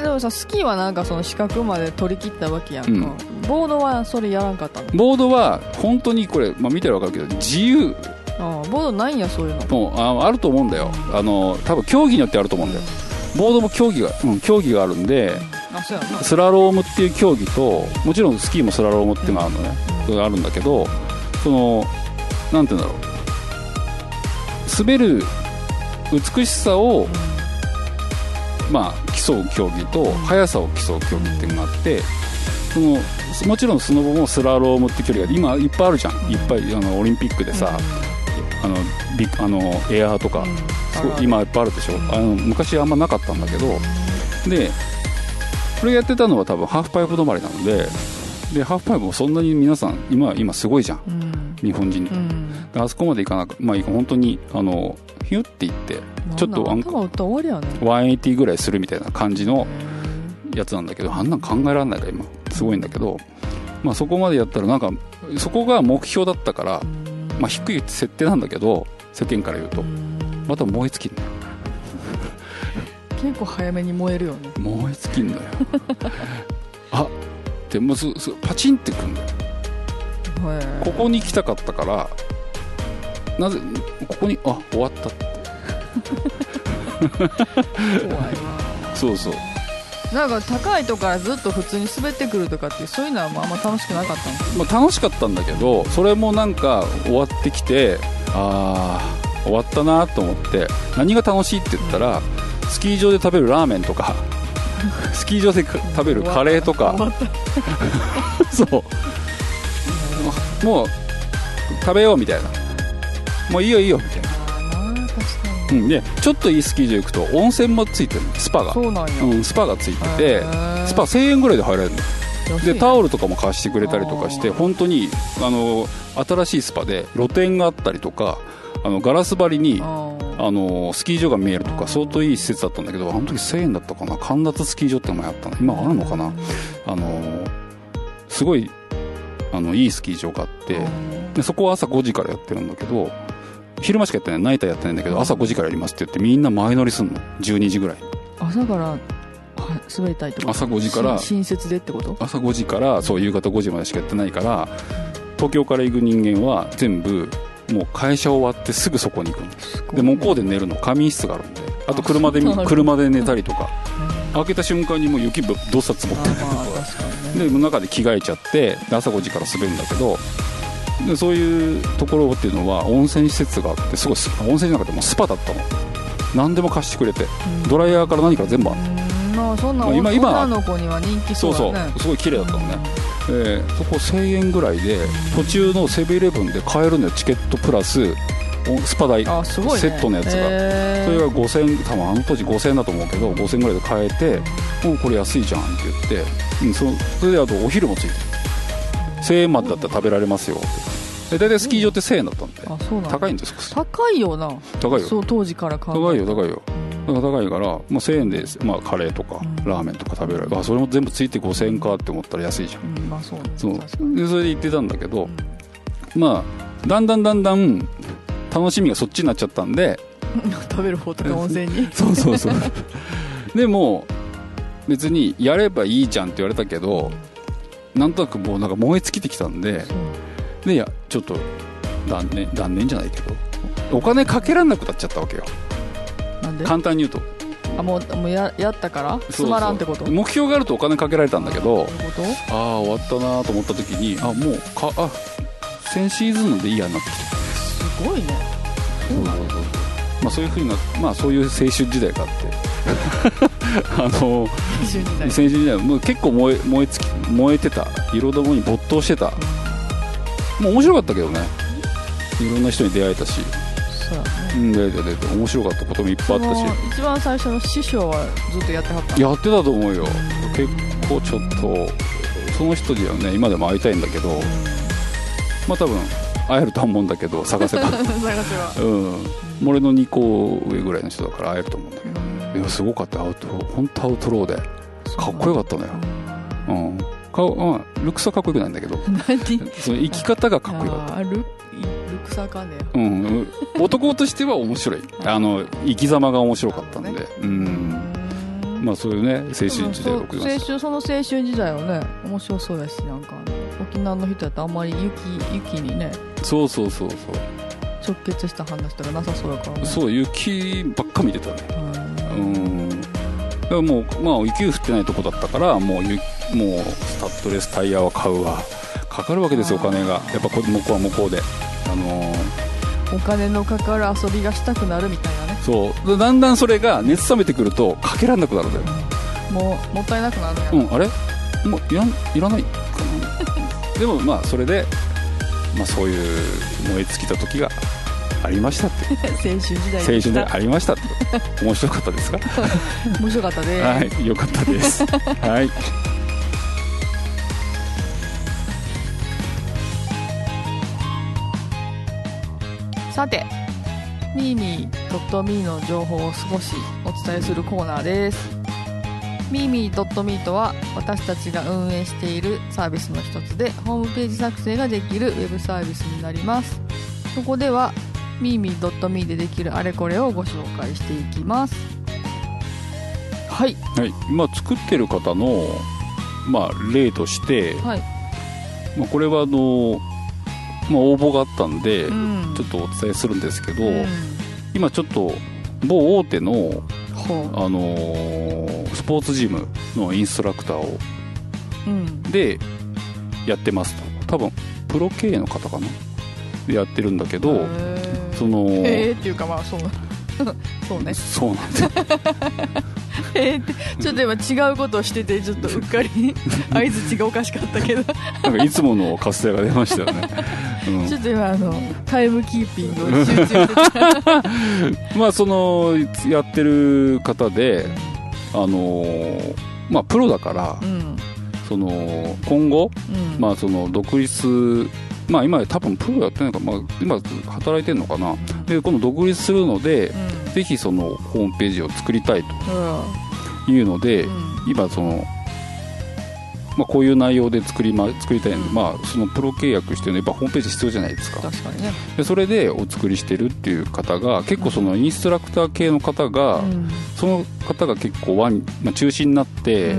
でもさ、スキーはなんかその資格まで取り切ったわけやんか、うん、ボードはそれやらんかったの？ ボードは本当にこれ、まあ、見たら分かるけど自由。 ああ、ボードないんや、そういうの。 もう あ, あると思うんだよ、うん、あの多分競技によってあると思うんだよ、うん、ボードも競技が、うん、競技があるんで、 あ、そうやな。 スラロームっていう競技と、もちろんスキーもスラロームっていうのがあるのね、うん、あるんだけど、そのなんていうんだろう、滑る美しさを、まあ、競う競技と速さを競う競技っていうのがあって、そのもちろんスノボもスラロームって距離が今いっぱいあるじゃん。いっぱいあのオリンピックでさ、あのビあのエアーとか、うん、今いっぱいあるでしょ。あの昔あんまなかったんだけど、でこれやってたのは多分ハーフパイプ止まりなので、でハーフパイプもそんなに皆さん今今すごいじゃん、うん、日本人、うん、あそこまでいかなく、まあ本当にあのヒュッていってちょっとワンエイティーぐらいするみたいな感じのやつなんだけど、あんなん考えられないから今すごいんだけど、まあそこまでやったらなんかそこが目標だったから、まあ低い設定なんだけど世間から言うとまた燃え尽きんだよ。 結構早めに燃えるよね。 燃え尽きんだよあでもすすパチンってくんだよ。ここに来たかったから、なぜここにあ終わったって怖いわ。そうそう、 なんか高いとこからずっと普通に滑ってくるとかって、そういうのはあんま楽しくなかったの？ まあ、楽しかったんだけど、それもなんか終わってきて、あー終わったなと思って、何が楽しいって言ったら、うん、スキー場で食べるラーメンとかスキー場で食べるカレーとかそうもう食べようみたいな、もういいよいいよみたいな。うん、でちょっといいスキー場行くと温泉もついてる、スパが。 そうなんや、 うん、スパがついてて、スパせんえんぐらいで入れるの。 でタオルとかも貸してくれたりとかして、本当にあの新しいスパで露店があったりとか、あのガラス張りにあのスキー場が見えるとか、相当いい施設だったんだけど、あの時せんえんだったかな。神立スキー場ってのもやったの、今あるのかな。あのすごいあのいいスキー場があって、でそこは朝ごじからやってるんだけど、昼間しかやってない、ナイターやってないんだけど、朝ごじからやりますって言ってみんな前乗りすんの、じゅうにじぐらい。 朝から滑りたいってこと？ 朝ごじから新設でってこと？ 朝ごじからそう夕方ごじまでしかやってないから、東京から行く人間は全部もう会社終わってすぐそこに行くんです。で向こうで寝るの、仮眠室があるんで、あと車で車で寝たりとか、開けた瞬間にもう雪どっさ積もってるで中で着替えちゃって朝ごじから滑るんだけど、でそういうところっていうのは温泉施設があって、すごい温泉じゃなくてもうスパだったの。何でも貸してくれて、ドライヤーから何から全部あるの。 まあ、そんな女の子には人気そうだね。 そうそう、すごい綺麗だったのね。えー、そこせんえんぐらいで途中のセブンイレブンで買えるのよ、チケットプラススパ代、 あ、すごいね、 セットのやつが、えー、それがごせん、多分あの当時ごせんえんだと思うけど、ごせんえんぐらいで買えて、もうこれ安いじゃんって言って、うん、そ, それであとお昼もついてる、せんえんまでだったら食べられますよって。で大体スキー場ってせんえんだったんで、 あ、そうなんだ。 高いんですよ。 高いよな。 高いよ。 そう当時から考え高いよ高いよ。だから高いから、まあ、せんえんで、まあ、カレーとか、うん、ラーメンとか食べられる、あ、それも全部ついてごせんえんかって思ったら安いじゃん、 うん、まあそうね、 そうでそれで行ってたんだけど、うん、まあだんだんだんだん楽しみがそっちになっちゃったんで食べる方とか温泉にそうそうそうでも別にやればいいじゃんって言われたけど、なんとなくもうなんか燃え尽きてきたんで、でいやちょっと断念断念じゃないけど、お金かけらんなくなっちゃったわけよ。 なんで？ 簡単に言うと、 あ、もう、もう や, やったからつまらんってこと？ そうそう、目標があるとお金かけられたんだけど、 そういうこと？ ああ終わったなと思った時に、あもうかあ先シーズンのでいいやになってきて、 すごいね。 そうそうそう、まあ、そういうふうな、まあ、そういう青春時代があってあの青春時代、青春時代もう結構燃え燃えつき燃えてた、色玉に没頭してた、もう面白かったけどね、いろんな人に出会えたし、 そうだね、 うん、でででで面白かったこともいっぱいあったし、 一番最初の師匠はずっとやってはった？ やってたと思うよ。結構ちょっとその人にはね今でも会いたいんだけど、まあ多分会えると思うんだけど、探せば探せば、うん、俺のにこ上ぐらいの人だから会えると思うんだけど、いやすごかった、アウトロー、本当アウトローでかっこよかったのよ。うん、顔、うん、ルックスはかっこよくないんだけどその生き方がかっこよかった。 あルルックスはかんねえ、うん、男としては面白いあの生き様が面白かったんで、ね、うん、まあそういうね青春時代を送りました。青春、 その青春時代はね面白そうやし、なんか沖縄の人やったらあんまり雪雪にね、 そうそうそうそう、 直結した話とかなさそうやからね。 そう、雪ばっか見てたね。うん、だからもう、まあ、雪降ってないとこだったから、もう、もうスタッドレスタイヤは買うわ、かかるわけですよ、お金が。やっぱ向こうは向こうで、あのー、 お金のかかる遊びがしたくなるみたいなね。 そうだんだんそれが熱冷めてくるとかけられなくなるんだよ、 うん、もうもったいなくなるやん、 うん、あれもういらん、いらないかなでもまあそれで、まあ、そういう燃え尽きた時がありましたって青春時代青春時代ありましたって面白かったですか？ 面白かったです、 はい、よかったですはい、 さてミーミー .me の情報を少しお伝えするコーナーです。ミーミー .me とは私たちが運営しているサービスの一つで、ホームページ作成ができるウェブサービスになります。そこではミーミー .me でできるあれこれをご紹介していきます。はい、 はい、今作ってる方の、まあ、例として、はい、まあ、これはあの、まあ、応募があったんで、うん、ちょっとお伝えするんですけど、うん、今ちょっと某大手の、あのー、スポーツジムのインストラクターを、うん、でやってますと。多分プロ経営の方かなでやってるんだけど、そのえーっていうか、まあそうそうね、 そうなんだえーってちょっと今違うことをしてて、ちょっとうっかり相づちがおかしかったけどなんかいつもの活性が出ましたよね、 うん、ちょっと今あのタイムキーピングを集中してまあそのやってる方で、あのー、まあプロだから、うん、 その今後、うんまあ、その独立、まあ、今多分プロやってないのか、まあ、今働いてるのかな、うん、でこの独立するので、うん、ぜひそのホームページを作りたいというので、うん、今そのまあ、こういう内容で作り、ま、作りたいので、うんまあ、そのプロ契約してるのやっぱホームページ必要じゃないですか。 確かにね。 でそれでお作りしてるっていう方が結構そのインストラクター系の方が、うん、その方が結構ワン、まあ、中心になって、うん、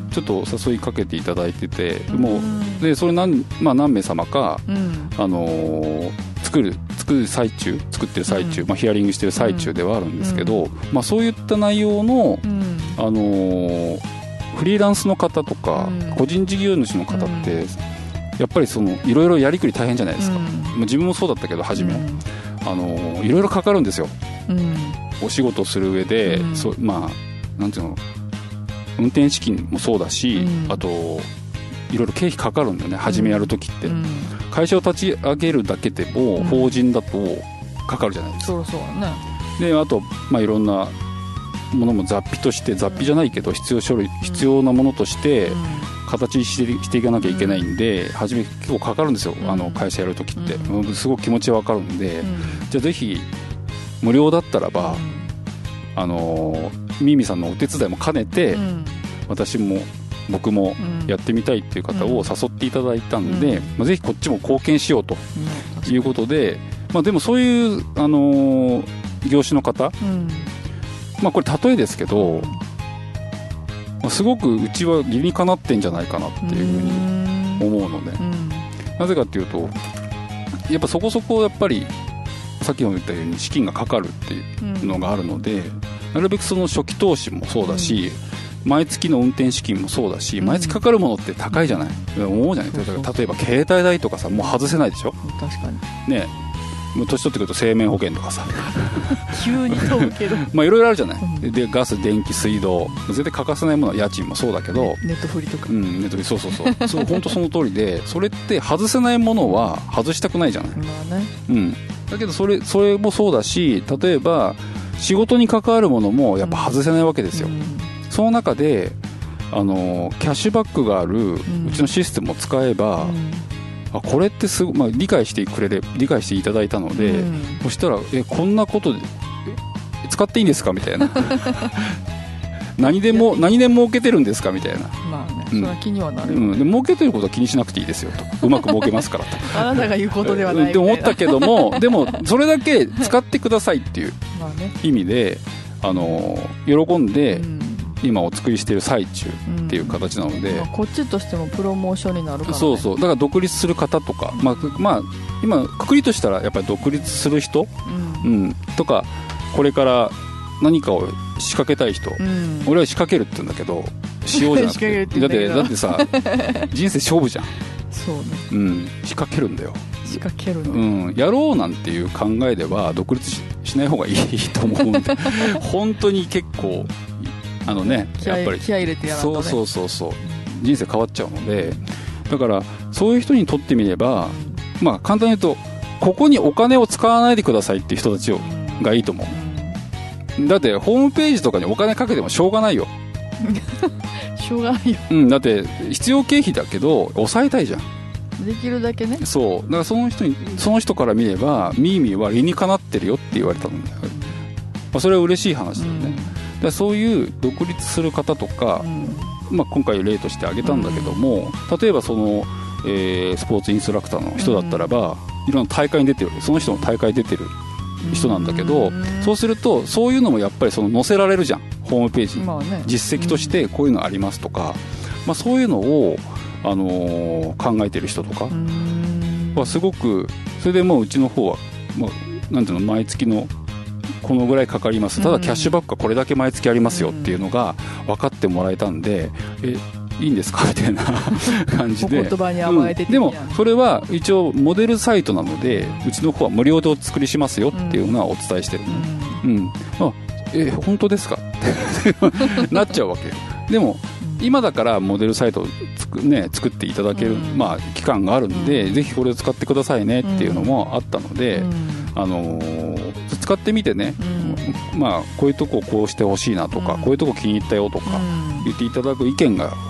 ちょっとお誘いかけていただいてて、うん、もうでそれ 何,、まあ、何名様か、うんあのー、作る作る最中作ってる最中、うんまあ、ヒアリングしてる最中ではあるんですけど、うんまあ、そういった内容の、うんあのーフリーランスの方とか、うん、個人事業主の方って、うん、やっぱりそのいろいろやりくり大変じゃないですか、うん、自分もそうだったけど初め、うん、あのいろいろかかるんですよ、うん、お仕事する上で、うんそまあ、なんていうの運転資金もそうだし、うん、あといろいろ経費かかるんだよね初めやるときって、うん、会社を立ち上げるだけでも、うん、法人だとかかるじゃないですか、 そうそうね、 であと、まあ、いろんなものも雑費として雑費じゃないけど必要書類、うん、必要なものとして形にして、していかなきゃいけないんで、うん、初め結構かかるんですよ、うん、あの会社やるときって、うん、すごく気持ちは分かるんで、うん、じゃあぜひ無料だったらば、うん、あのミミさんのお手伝いも兼ねて、うん、私も僕もやってみたいっていう方を誘っていただいたんで、うんまあ、ぜひこっちも貢献しようということで、まあ、でもそういう、あの業種の方、うんまあ、これ例えですけど、まあ、すごくうちは理にかなってんじゃないかなっていうふうに思うので、うん、なぜかっていうとやっぱそこそこやっぱりさっきも言ったように資金がかかるっていうのがあるので、うん、なるべくその初期投資もそうだし、うん、毎月の運転資金もそうだし、うん、毎月かかるものって高いじゃない、うん、思うじゃない。だから例えば携帯代とかさもう外せないでしょ。 確かにね、もう年取ってくると生命保険とかさ急に飛ぶけどまあいろいろあるじゃない、うん、でガス電気水道絶対欠かせないものは家賃もそうだけど、 ネットフリとか、 うん、ネットフリそうそうそうそう本当その通りで、それって外せないものは外したくないじゃない、 まあね、 うん、だけどそれそれもそうだし、例えば仕事に関わるものもやっぱ外せないわけですよ、うん、その中であのキャッシュバックがあるうちのシステムを使えば、うん、あこれってすご、まあ、理解してくれれ理解していただいたので、うん、そしたらえこんなことで使っていいんですかみたいな何でも何で儲けてるんですかみたいな、 まあね、それは気にはなる、 うん、で儲けてることは気にしなくていいですよとうまく儲けますからとあなたが言うことではないって思ったけどもでもそれだけ使ってくださいっていう意味で、あの喜んで、うん今お作りしている最中っていう形なので、うんまあ、 こっちとしてもプロモーションになるから、ね、 そうそうだから独立する方とか、まあまあ、今くくりとしたらやっぱり独立する人、うんうん、とかこれから何かを仕掛けたい人、うん、俺は仕掛けるって言うんだけどしようじゃなくてだってだってさ人生勝負じゃんそうね、 うん、仕掛けるんだよ仕掛けるの、 うん、やろうなんていう考えでは独立 し, しない方がいいと思うんで本当に結構あのね、やっぱり気合い入れてやらんとね、 そうそうそうそう人生変わっちゃうので、だからそういう人にとってみれば、まあ簡単に言うとここにお金を使わないでくださいっていう人たちがいいと思う。だってホームページとかにお金かけてもしょうがないよしょうがないよ、 うん、だって必要経費だけど抑えたいじゃん、 できるだけね。 そうだからその人にその人から見ればミーミーは理にかなってるよって言われたので、まあ、それは嬉しい話だよね、うんだそういう独立する方とか、うんまあ、今回例として挙げたんだけども、うん、例えばその、えー、スポーツインストラクターの人だったらば、うん、いろんな大会に出てるその人も大会出てる人なんだけど、うん、そうするとそういうのもやっぱりその載せられるじゃんホームページに、まあね、実績としてこういうのありますとか、まあ、そういうのを、あのー、考えてる人とかはすごくそれでもううちの方は、まあ、なんていうの毎月のこのぐらいかかります、ただキャッシュバックはこれだけ毎月ありますよっていうのが分かってもらえたんで、えいいんですかみたいな感じでお言葉に甘えてて、 うん、でもそれは一応モデルサイトなのでうちの方は無料でお作りしますよっていうのはお伝えしてる、うんうん、あえ本当ですかってなっちゃうわけよ。でも今だからモデルサイトをつく、ね、作っていただける、うんまあ、期間があるんで、うん、ぜひこれを使ってくださいねっていうのもあったので、うんあのー、使ってみてね、うんまあ、こういうとこをこうしてほしいなとか、うん、こういうとこ気に入ったよとか言っていただく意見が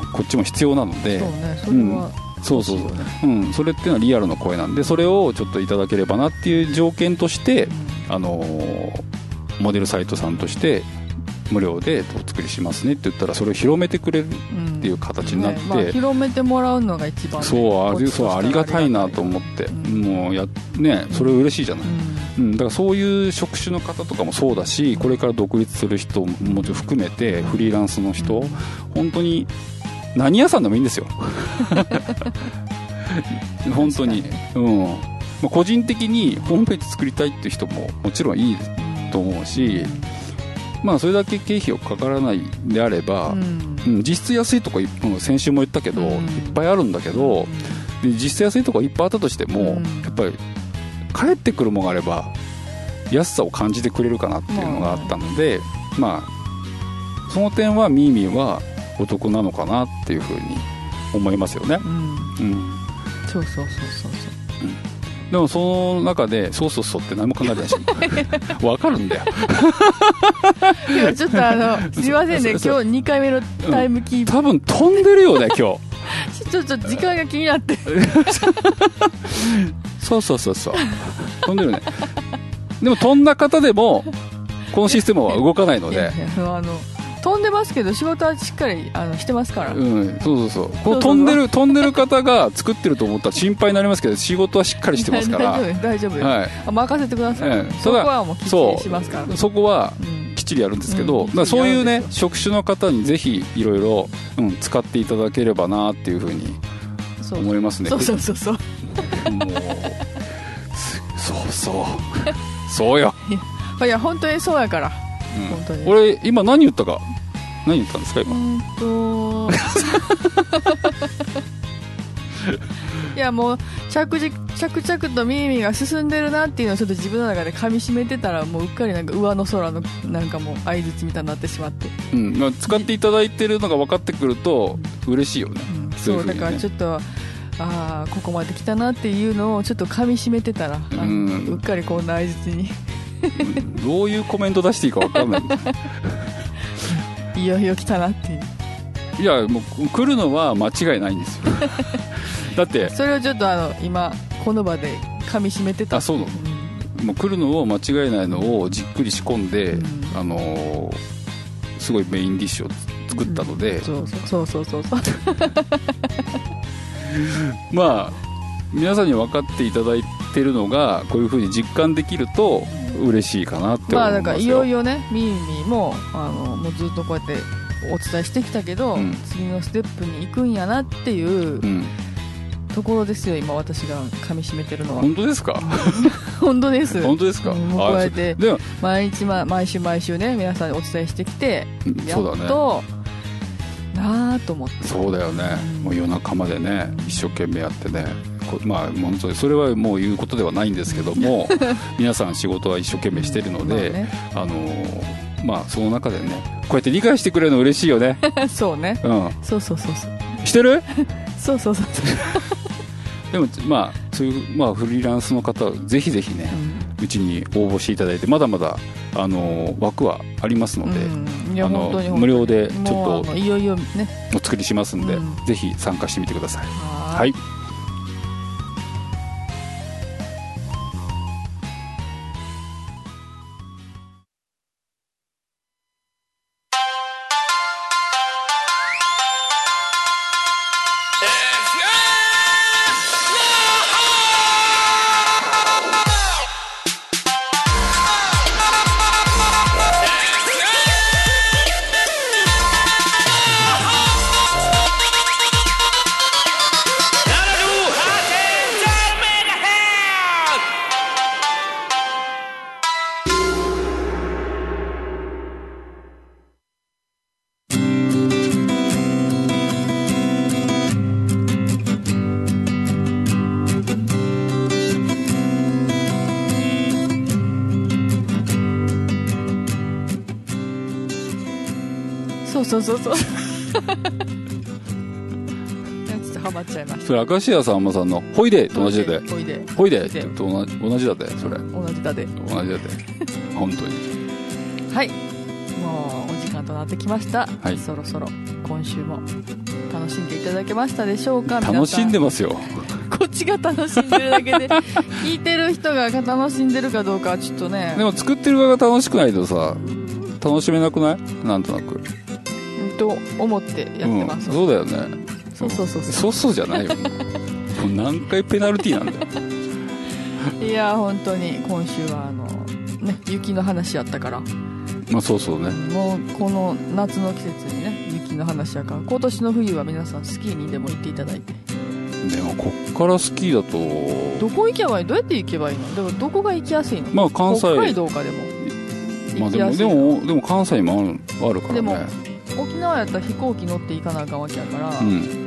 こっちも必要なので、 そうね、それは、 うん、そうそうそう、うん、それっていうのはリアルの声なんで、それをちょっといただければなっていう条件として、うん、あのー、モデルサイトさんとして無料でお作りしますねって言ったら、それを広めてくれるっていう形になって、うんね、まあ、 広めてもらうのが一番、ね、 そうありそうありがたいなと思って、うん、もうやね、それ嬉しいじゃない、うんうん、だからそういう職種の方とかもそうだし、これから独立する人ももちろん含めてフリーランスの人、本当に何屋さんでもいいんですよ本当に、うんまあ、個人的にホームページ作りたいっていう人ももちろんいいと思うし、まあ、それだけ経費をかからないであれば、うんうん、実質安いとこ先週も言ったけど、うん、いっぱいあるんだけど、で実質安いとこいっぱいあったとしても、うん、やっぱり返ってくるものがあれば安さを感じてくれるかなっていうのがあったので、うん、まあその点はミーミーはお得なのかなっていうふうに思いますよね、うんうん、 そうそうそうそうそう、 うん、でもその中でそうそうそうって何も考えてないし分かるんだよ今ちょっとあのすいませんね、今日にかいめのタイムキープ、 うん、多分飛んでるよね今日ちょっと時間が気になってそうそうそうそう飛んでるね。でも飛んだ方でもこのシステムは動かないので、いやいや、 あの飛んでますけど仕事はしっかりあのしてますから、 うん、そうそうそう、この飛んでる飛んでる方が作ってると思ったら心配になりますけど、仕事はしっかりしてますから大丈夫大丈夫、はい、任せてください、 ええ、 そこはもうきっちりしますから、 そ, そこはきっちりやるんですけど、うん、だからそういうね職種の方にぜひいろいろ使っていただければなっていうふうに思いますね。 そうそうそうそうもうそうそうそうよいや本当にそうやから、 うん、本当に俺今何言ったか何言ったんですか今。 うんといやもう着々着々とミーミーが進んでるなっていうのをちょっと自分の中で噛み締めてたら、もううっかりなんか上の空のなんかもう相槌みたいになってしまって、 うんまあ、使っていただいてるのが分かってくると嬉しいよね、 うん、そうだからちょっとああここまで来たなっていうのをちょっと噛み締めてたら、うん、うっかりこんな相槌にどういうコメント出していいか分かんないいよいよ来たなっていう。 いやもう来るのは間違いないんですよだってそれをちょっとあの今この場で噛み締めてた。 あそうなの、うん、もう来るのを間違いないのをじっくり仕込んで、うん、あのー、すごいメインディッシュを作ったので、うん、 そうそうそうそうそうまあ皆さんに分かっていただいてるのがこういう風に実感できると嬉しいかなって思いますよ。まあだからいよいよねミーミーもあのもうずっとこうやってお伝えしてきたけど、うん、次のステップに行くんやなっていう、うん、ところですよ今私が噛み締めてるのは。 本当ですか本当です本当ですか、 うん、もうこうやって毎日、ま、毎週毎週ね皆さんにお伝えしてきて、やっとなあと思って。 そうだよね、うん、もう夜中までね一生懸命やってね、まあ本当にそれはもう言うことではないんですけども皆さん仕事は一生懸命してるので、まあね、あのーまあその中でねこうやって理解してくれるの嬉しいよねそうね、うん、そうそうそうそうしてるそうそうそうでもまあそういう、まあ、フリーランスの方はぜひぜひね、うん、うちに応募していただいてまだまだあの枠はありますので、うん、いやあの本当に無料でちょっといよいよねお作りしますんで、うん、ぜひ参加してみてください。はい、 そうそうそうちょっとハマっちゃいました。 それ明石家さんまさんのほいでと同じでほいでほいでって同じ同じだでそれ同じだで同じだで本当にはいもうお時間となってきました、 はい、 そろそろ今週も楽しんでいただけましたでしょうか。 楽しんでますよ。 こっちが楽しんでるだけで聞いてる人が楽しんでるかどうかはちょっとね。 でも作ってる側が楽しくないとさ楽しめなくない？なんとなくと思ってやってます、 うん、そうだよね。 そうそうそうそうそうそうじゃないよもう何回ペナルティーなんだよいや本当に今週はあのね雪の話やったから、 まあそうそうね、 もうこの夏の季節にね雪の話やから、今年の冬は皆さんスキーにでも行っていただいて。 でもこっからスキーだとどこ行けばいい？どうやって行けばいいの？でもどこが行きやすいの？ まあ関西、 北海道かでもまあでもでもでも関西もあるあるからね。 でも沖縄やったら飛行機乗って行かなあかんわけやから、うん、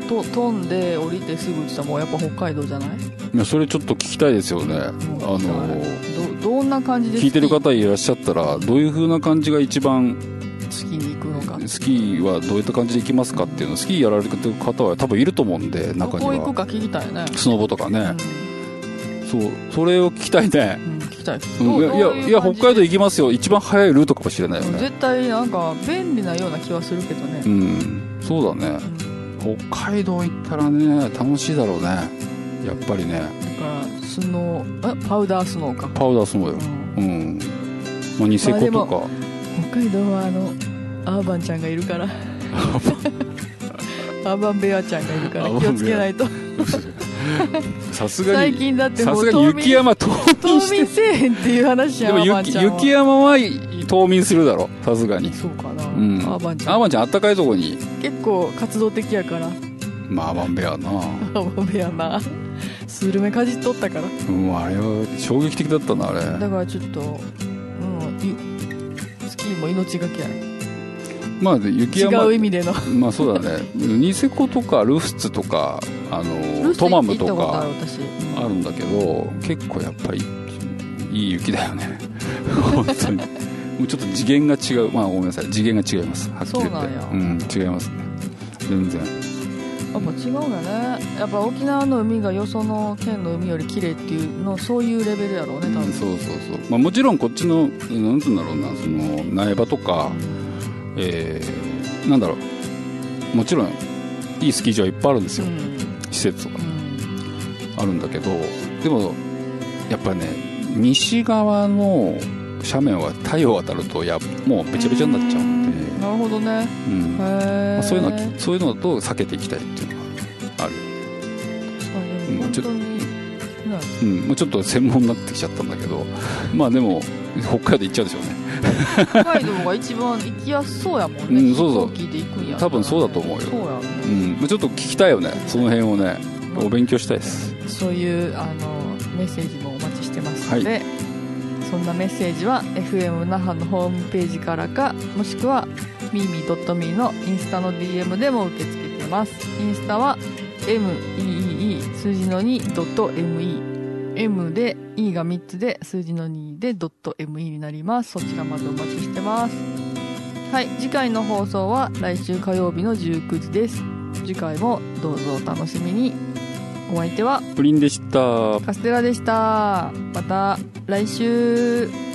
と飛んで降りてすぐって言ったらもうやっぱ北海道じゃない？いやそれちょっと聞きたいですよね。あのど, どんな感じで聞いてる方いらっしゃったらどういう風な感じが一番スキーに行くのか、 スキーはどういった感じで行きますかっていうの、スキーやられてる方は多分いると思うんで、中にはどこ行くか聞きたいね。 スノボとかね、うん、そうそれを聞きたいね、 うん、聞きたい、 うん、いやいやいや北海道行きますよ、一番早いルートかもしれないよね。 絶対なんか便利なような気はするけどね。 うんそうだね、うん、北海道行ったらね楽しいだろうねやっぱりね。だからスノーパウダースノーかパウダースノーよ、うん、うん、まあ、ニセコとか、まあ、 北海道はあのアーバンちゃんがいるからアーバンベアちゃんがいるから気をつけないとさすがに最近だってもうさすがに雪山冬眠して冬眠せえへんっていう話やん。 でも 雪, 雪山は冬眠するだろさすがに。 そうかな、 うん、 アーバンちゃんアーバンちゃんあったかいとこに結構活動的やから。 まあアーバンベアなアーバンベアなスルメかじっとったから、 うん、あれは衝撃的だったなあれ。 だからちょっと、うん、スキーも命がけやね。 まあ、雪山違う意味でのまあそうだねニセコとかルフツとかあのトマムとかあるんだけど、結構やっぱりいい雪だよね本当にもうちょっと次元が違う。まあごめんなさい次元が違いますはっきり言って。そうなんや、うん、違いますね全然。 やっぱ違うんだね。やっぱ沖縄の海がよその県の海より綺麗っていうのそういうレベルやろうね多分、うん、 そうそうそう、まあ、もちろんこっちのなんていうんだろうな、その苗場とか、えー、なんだろう、もちろんいいスキー場はいっぱいあるんですよ、うん、施設とか、うん、あるんだけど、でもやっぱりね西側の斜面は太陽当たるとやもうべちゃべちゃになっちゃうんで。 なるほどね、 うん、へまあ、そういうのはそういうのだと避けていきたいっていうのがある。 確かに本当に、 うん、もうちょっと専門になってきちゃったんだけどまあでも北海道行っちゃうでしょうね北海道が一番行きやすそうやもんね、うん、そうそう、飛行機で行くんや、ね、 多分そうだと思うよ。 そうや、 ね、うん、ちょっと聞きたいよねその辺をね、うん、お勉強したいです。 そういうあのメッセージもお待ちしてますので、はい、そんなメッセージは エフエム 那覇のホームページからか、もしくは ミーミー ドット ミー のインスタの ディーエム でも受け付けてます。インスタは エムイーイー 数字の に ドット エムイー M で E がみっつで数字のにで ドット エムイー になります。そちらまでお待ちしてます。はい、次回の放送は来週火曜日のじゅうくじです。次回もどうぞお楽しみに。お相手はプリンでした。 カステラでした。また来週。